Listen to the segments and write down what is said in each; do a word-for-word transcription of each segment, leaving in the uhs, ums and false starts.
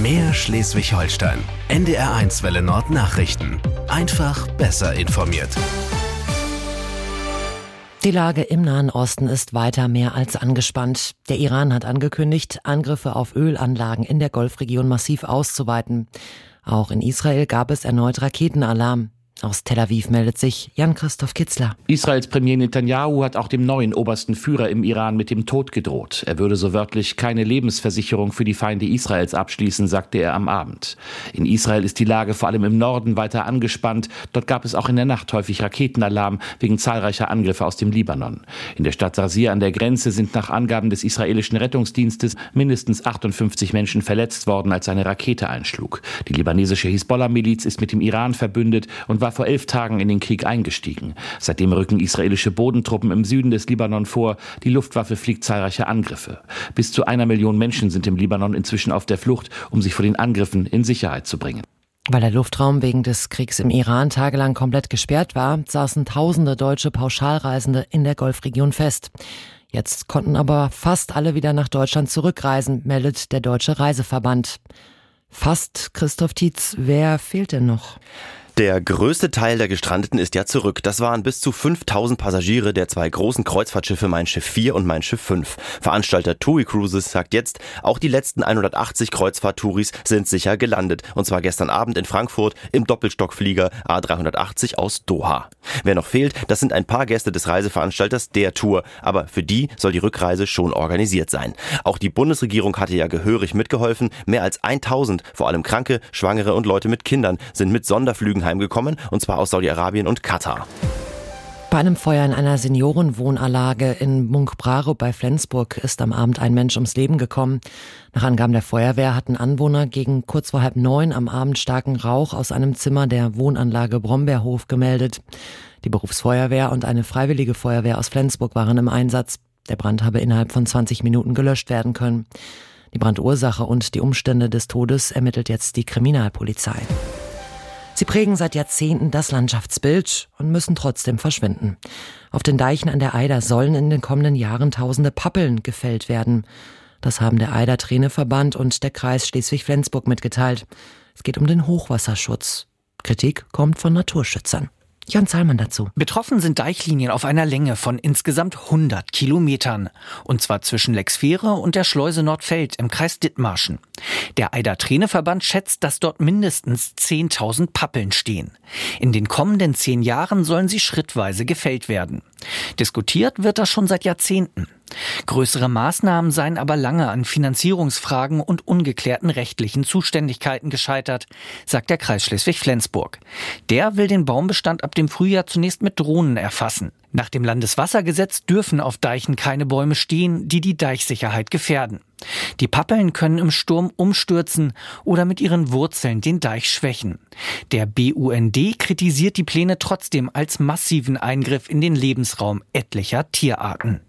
Mehr Schleswig-Holstein. N D R eins Welle Nord Nachrichten. Einfach besser informiert. Die Lage im Nahen Osten ist weiter mehr als angespannt. Der Iran hat angekündigt, Angriffe auf Ölanlagen in der Golfregion massiv auszuweiten. Auch in Israel gab es erneut Raketenalarm. Aus Tel Aviv meldet sich Jan-Christoph Kitzler. Israels Premier Netanyahu hat auch dem neuen obersten Führer im Iran mit dem Tod gedroht. Er würde so wörtlich keine Lebensversicherung für die Feinde Israels abschließen, sagte er am Abend. In Israel ist die Lage vor allem im Norden weiter angespannt. Dort gab es auch in der Nacht häufig Raketenalarm wegen zahlreicher Angriffe aus dem Libanon. In der Stadt Sarsia an der Grenze sind nach Angaben des israelischen Rettungsdienstes mindestens achtundfünfzig Menschen verletzt worden, als eine Rakete einschlug. Die libanesische Hisbollah-Miliz ist mit dem Iran verbündet und war vor elf Tagen in den Krieg eingestiegen. Seitdem rücken israelische Bodentruppen im Süden des Libanon vor. Die Luftwaffe fliegt zahlreiche Angriffe. Bis zu einer Million Menschen sind im Libanon inzwischen auf der Flucht, um sich vor den Angriffen in Sicherheit zu bringen. Weil der Luftraum wegen des Kriegs im Iran tagelang komplett gesperrt war, saßen tausende deutsche Pauschalreisende in der Golfregion fest. Jetzt konnten aber fast alle wieder nach Deutschland zurückreisen, meldet der Deutsche Reiseverband. Fast, Christoph Tietz, wer fehlt denn noch? Der größte Teil der Gestrandeten ist ja zurück. Das waren bis zu fünftausend Passagiere der zwei großen Kreuzfahrtschiffe Mein Schiff vier und Mein Schiff fünf. Veranstalter TUI Cruises sagt jetzt, auch die letzten hundertachtzig Kreuzfahrt-Touris sind sicher gelandet. Und zwar gestern Abend in Frankfurt im Doppelstockflieger A dreihundertachtzig aus Doha. Wer noch fehlt, das sind ein paar Gäste des Reiseveranstalters der Tour. Aber für die soll die Rückreise schon organisiert sein. Auch die Bundesregierung hatte ja gehörig mitgeholfen. Mehr als tausend, vor allem Kranke, Schwangere und Leute mit Kindern, sind mit Sonderflügen heimgekommen, und zwar aus Saudi-Arabien und Katar. Bei einem Feuer in einer Seniorenwohnanlage in Munkbrarup bei Flensburg ist am Abend ein Mensch ums Leben gekommen. Nach Angaben der Feuerwehr hatten Anwohner gegen kurz vor halb neun am Abend starken Rauch aus einem Zimmer der Wohnanlage Brombeerhof gemeldet. Die Berufsfeuerwehr und eine freiwillige Feuerwehr aus Flensburg waren im Einsatz. Der Brand habe innerhalb von zwanzig Minuten gelöscht werden können. Die Brandursache und die Umstände des Todes ermittelt jetzt die Kriminalpolizei. Sie prägen seit Jahrzehnten das Landschaftsbild und müssen trotzdem verschwinden. Auf den Deichen an der Eider sollen in den kommenden Jahren tausende Pappeln gefällt werden. Das haben der Eider-Träne-Verband und der Kreis Schleswig-Flensburg mitgeteilt. Es geht um den Hochwasserschutz. Kritik kommt von Naturschützern. Jan Zahlmann dazu. Betroffen sind Deichlinien auf einer Länge von insgesamt hundert Kilometern. Und zwar zwischen Lexfehre und der Schleuse Nordfeld im Kreis Dithmarschen. Der Eider-Träne-Verband schätzt, dass dort mindestens zehntausend Pappeln stehen. In den kommenden zehn Jahren sollen sie schrittweise gefällt werden. Diskutiert wird das schon seit Jahrzehnten. Größere Maßnahmen seien aber lange an Finanzierungsfragen und ungeklärten rechtlichen Zuständigkeiten gescheitert, sagt der Kreis Schleswig-Flensburg. Der will den Baumbestand ab dem Frühjahr zunächst mit Drohnen erfassen. Nach dem Landeswassergesetz dürfen auf Deichen keine Bäume stehen, die die Deichsicherheit gefährden. Die Pappeln können im Sturm umstürzen oder mit ihren Wurzeln den Deich schwächen. Der B U N D kritisiert die Pläne trotzdem als massiven Eingriff in den Lebensraum etlicher Tierarten.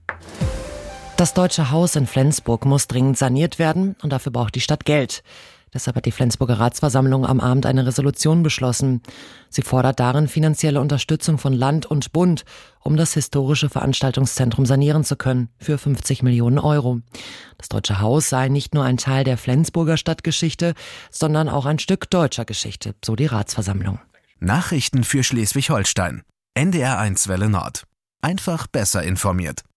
Das Deutsche Haus in Flensburg muss dringend saniert werden und dafür braucht die Stadt Geld. Deshalb hat die Flensburger Ratsversammlung am Abend eine Resolution beschlossen. Sie fordert darin finanzielle Unterstützung von Land und Bund, um das historische Veranstaltungszentrum sanieren zu können, für fünfzig Millionen Euro. Das Deutsche Haus sei nicht nur ein Teil der Flensburger Stadtgeschichte, sondern auch ein Stück deutscher Geschichte, so die Ratsversammlung. Nachrichten für Schleswig-Holstein. N D R eins Welle Nord. Einfach besser informiert.